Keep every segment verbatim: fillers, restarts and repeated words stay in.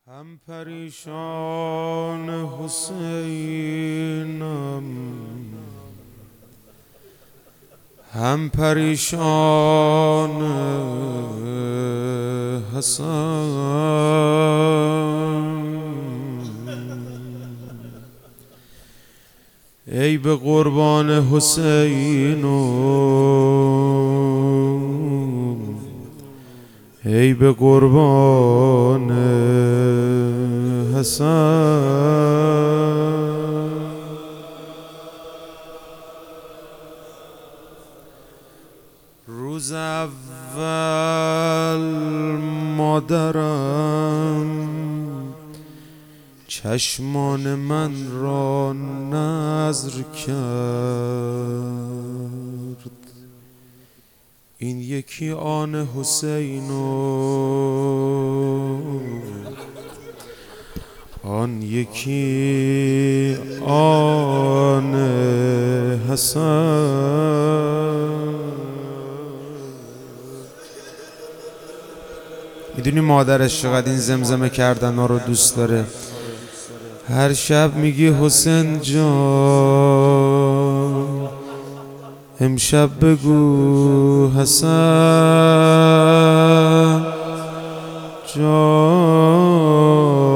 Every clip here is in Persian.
هم پریشان حسینم، هم پریشان حسن. ای به قربان حسین و ای به قربان حسن. روز اول مادرم چشمان من را نذر کرد، این یکی آن حسین و آن یکی آن حسن. میدونی مادرش چقدر این زمزمه کردن ها رو دوست داره؟ هر شب میگی حسین جان، امشب بگو حسن جان.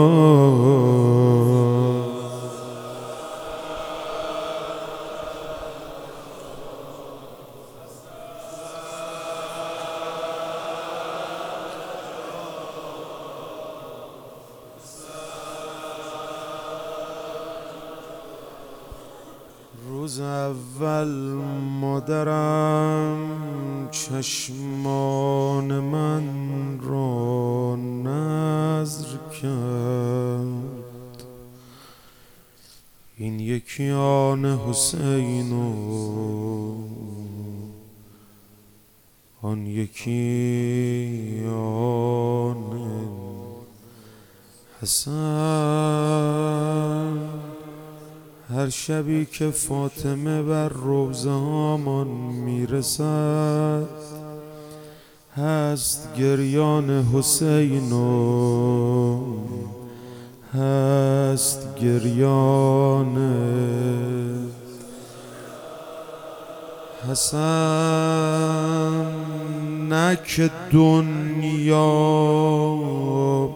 روز اول مادرم چشمان من را نذر کرد، این یکی آن حسین و آن یکی آن حسن. هر شبی که فاطمه بر روضه هامان میرسد هست گریان حسین و هست گریان حسن. نک دنیا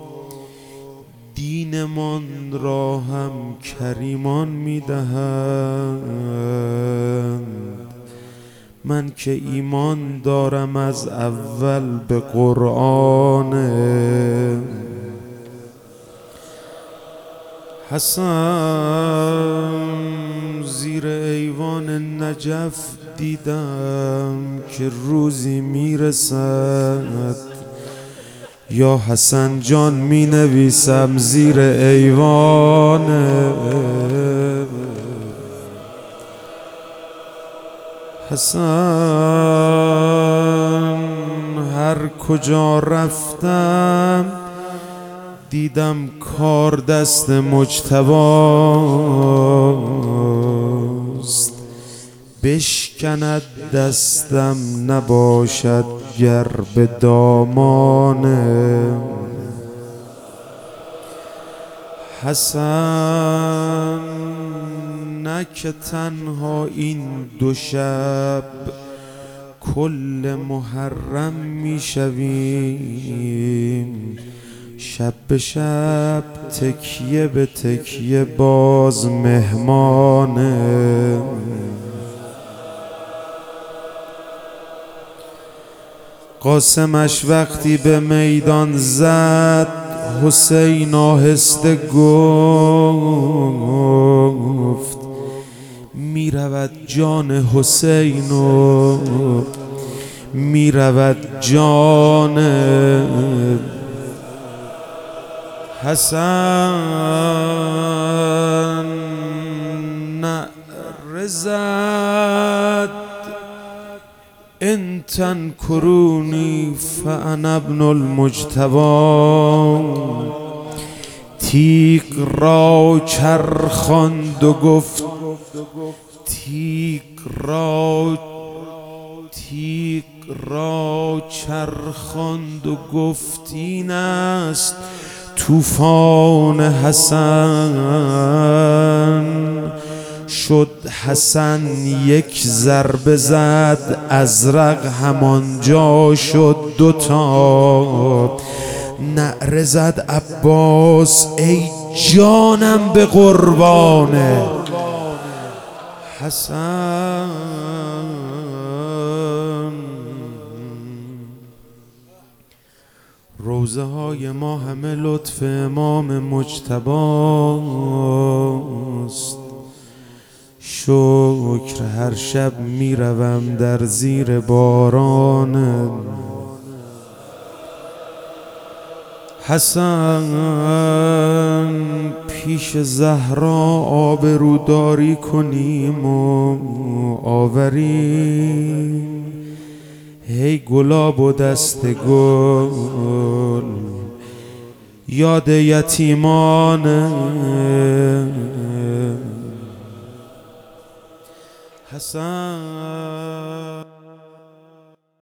دینمان را هم کریمان میدهند، من که ایمان دارم از اول به قرآن حسن. زیر ایوان نجف دیدم که روزی میرسد یا حسن جان می نویسم زیر ایوان حسن. هر کجا رفتم دیدم کار دست مجتباست، بشکند دستم نباشد گر به دامان حسن. نه که تنها این دو شب کل محرم میشویم، شب به شب تکیه به تکیه باز مهمان. قاسمش وقتی به میدان زد حسین آهسته گفت میرود جان حسین و میرود جان حسن. نعره زد ان تنکرونی فانا ابن المجتبی، تیغ را چرخاند و گفت تیغ را تیغ را چرخاند و گفت این است طوفان حسن شد. حسن یک ضربه زد، ازرق همانجا شد دوتا. نعره زد عباس ای جانم به قربان حسن. روزه های ما همه لطف امام مجتباست. شکر هر شب می روم در زیر باران حسن. پیش زهرا آبروداری کنیم و آوریم. هی گلاب و دست گل یاد یتیمان حسن.